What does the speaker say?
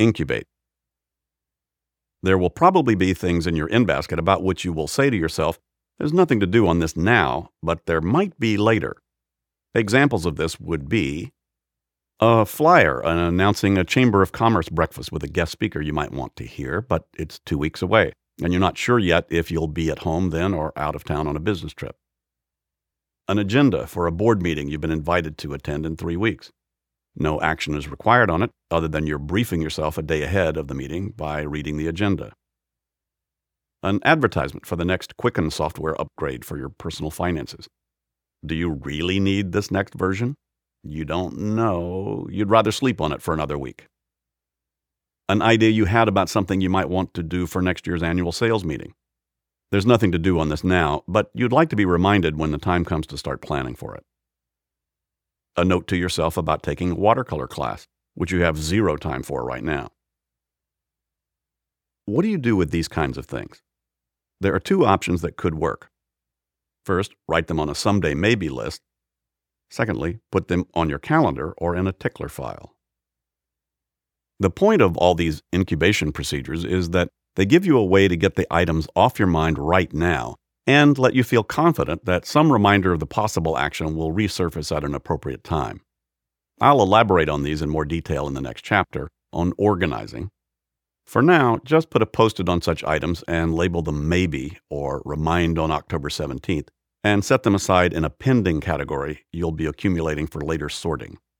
Incubate. There will probably be things in your in-basket about which you will say to yourself, there's nothing to do on this now, but there might be later. Examples of this would be a flyer announcing a Chamber of Commerce breakfast with a guest speaker you might want to hear, but it's 2 weeks away, and you're not sure yet if you'll be at home then or out of town on a business trip. An agenda for a board meeting you've been invited to attend in 3 weeks. No action is required on it, other than you're briefing yourself a day ahead of the meeting by reading the agenda. An advertisement for the next Quicken software upgrade for your personal finances. Do you really need this next version? You don't know. You'd rather sleep on it for another week. An idea you had about something you might want to do for next year's annual sales meeting. There's nothing to do on this now, but you'd like to be reminded when the time comes to start planning for it. A note to yourself about taking a watercolor class, which you have 0 time for right now. What do you do with these kinds of things? There are 2 options that could work. First, write them on a someday maybe list. Secondly, put them on your calendar or in a tickler file. The point of all these incubation procedures is that they give you a way to get the items off your mind right now and let you feel confident that some reminder of the possible action will resurface at an appropriate time. I'll elaborate on these in more detail in the next chapter on organizing. For now, just put a Post-it on such items and label them maybe or remind on October 17th, and set them aside in a pending category you'll be accumulating for later sorting.